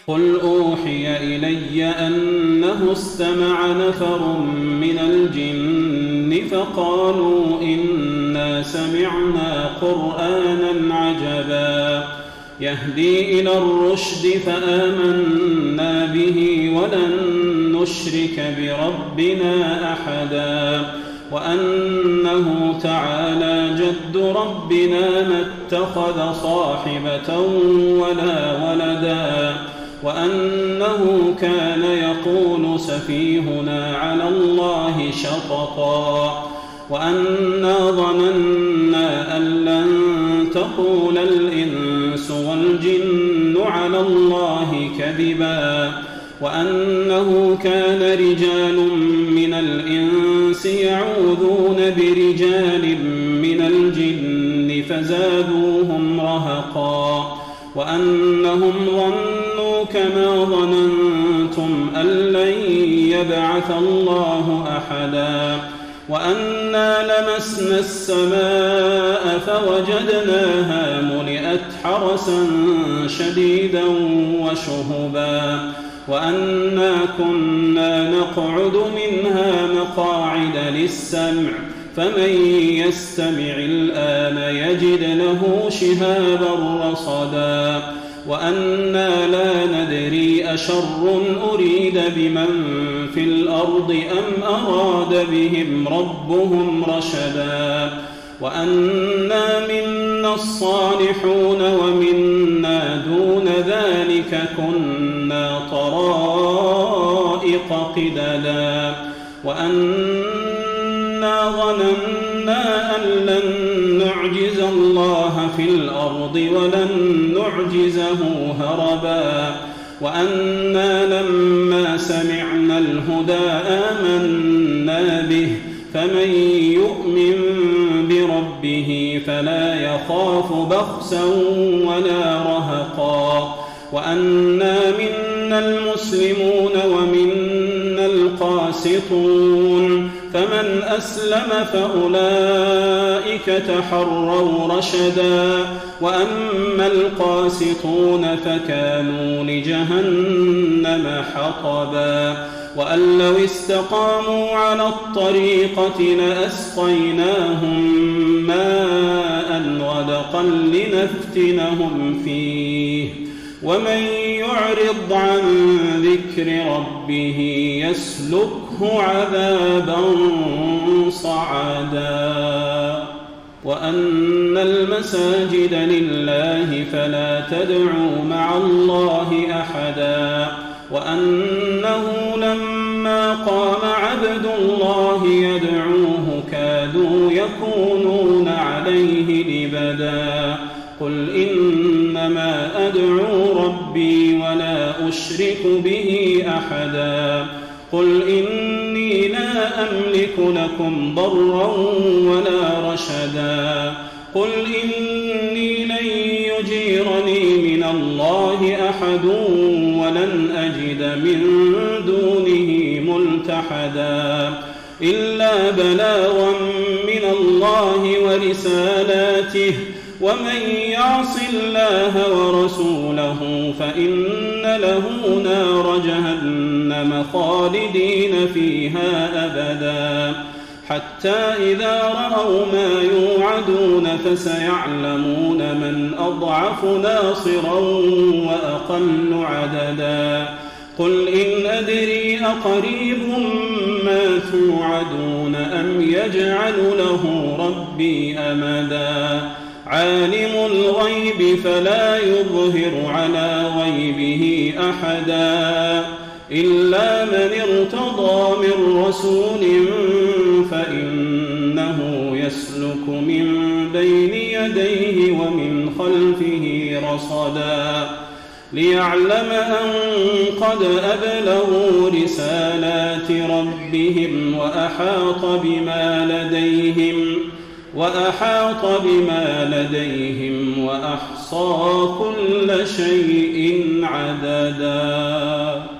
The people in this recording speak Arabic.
قل أوحي إلي أنه استمع نفر من الجن فقالوا إنا سمعنا قرآنا عجبا يهدي إلى الرشد فآمنا به ولن نشرك بربنا أحدا وأنه تعالى جد ربنا ما اتخذ صاحبة ولا ولدا وأنه كان يقول سفيهنا على الله شططا وأنا ظننا أن لن تقول الإنس والجن على الله كذبا وأنه كان رجال من الإنس يعوذون برجال من الجن فزادوهم رهقا وأنهم ظنوا كما ظننتم أن لن يبعث الله أحدا وأنا لمسنا السماء فوجدناها ملئت حرسا شديدا وشهبا وأنا كنا نقعد منها مقاعد للسمع فمن يستمع الآن يجد له شهابا رصدا وأنا لا ندري أشر أريد بمن في الأرض أم أراد بهم ربهم رشدا وأنا منا الصالحون ومنا دون ذلك كنا طرائق قددا وأنا ظننا أن لن نعجز الله في الأرض ولن نعجزه هربا وأنا لما سمعنا الهدى آمنا به فمن يؤمن بربه فلا يخاف بخسا ولا رهقا وأنا منا المسلمون ومنا القاسطون فمن أسلم فأولئك تحروا رشدا وأما القاسطون فكانوا لجهنم حطبا وأن لو استقاموا على الطريقة لأسقيناهم ماء غدقا لنفتنهم فيه ومن يعرض عن ذكر ربه يسلكه عذابا صعدا وأن المساجد لله فلا تدعوا مع الله أحدا وأنه لما قام عبد الله يدعوه كادوا يكونون عليه لبدا قل إنما أدعو ربي ولا أشرك به أحدا قل إني لا أملك لكم ضرا ولا رشدا قل إني لن يجيرني من الله أحد ولن أجد من دونه ملتحدا إلا بلاغا من الله ورسالاته ومن يعص الله ورسوله فإن له نار جهنم خالدين فيها أبدا حتى إذا رأوا ما يوعدون فسيعلمون من أضعف ناصرا وأقل عددا قل إن أدري أقريب ما توعدون أم يجعل له ربي أمدا عالم الغيب فلا يظهر على غيبه أحدا إلا من ارتضى من رسول فإنه يسلك من بين يديه ومن خلفه رصدا ليعلم أن قد أبلغوا رسالات ربهم وأحاط بما لديهم وأحصى كل شيء عددا.